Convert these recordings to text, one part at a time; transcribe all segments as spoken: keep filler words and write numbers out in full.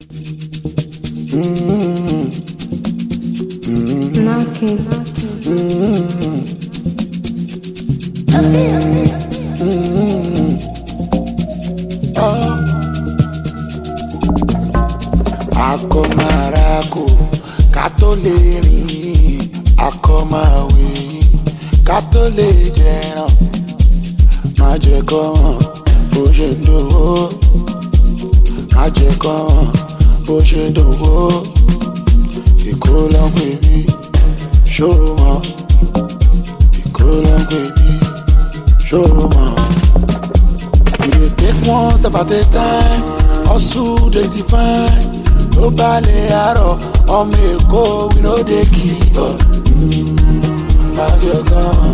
Knocking. Akomaraku katoleri akomawe katole jẹran má jẹ́ kó mọ̀ bó ṣe dòwó má jẹ́ kó mọ̀ bó ṣe dòwó Èkó ló ń pè mí ṣó mọ̀ Èkó ló ń pè mí ṣó mọ̀. We dey take one step at a time, hustle dey define. Tó bá lè àárọ̀ ọmọ Èkó we no dey give up. Má jẹ́ kó mọ̀.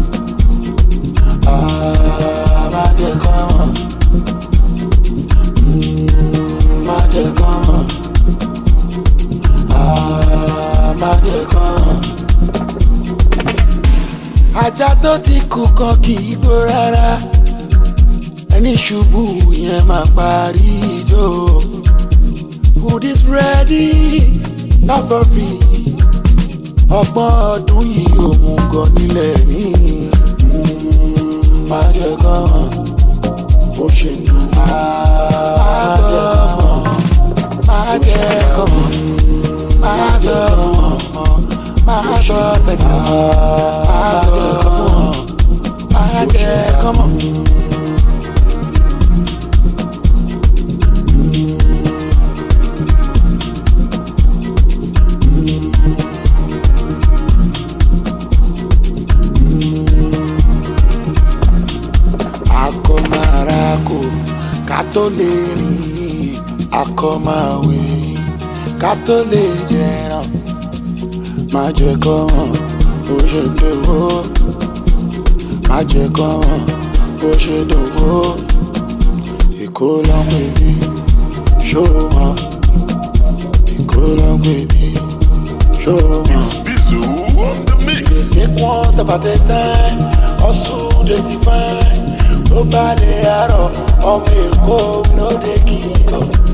Ah, má jẹ́ kó mọ̀. Má jẹ́ kó mọ̀. Ah, má jẹ́ kó mọ̀. Ajá tó ti kú kan kì í gbó rárá. Ẹni ṣubú yẹn máa parí ijó. Food is ready, not for free. Ọgbọ́n ọdún yìí òun gan nílẹ̀ ní. Má jẹ́ kó mọ̀ bó ṣe dùn. Má jẹ́ kó mọ̀, má jẹ́ kó mọ̀, má jẹ́ kó mọ̀, má jẹ́ kó mọ̀, má jẹ́ kó mọ̀. Akomaraku katoleri akomawe katole jẹran má jẹ́ kó mọ̀ bó ṣe dòwó má jẹ́ kó mọ̀ bó ṣe dòwó Èkó ló ń pè mí ṣó mọ̀ Èkó ló ń pè mí ṣó mọ̀. Bizu on the mix. Take one step at a time, hustle dey define. Tó bá lè àárọ̀ ọmọ Èkó we no dey give up.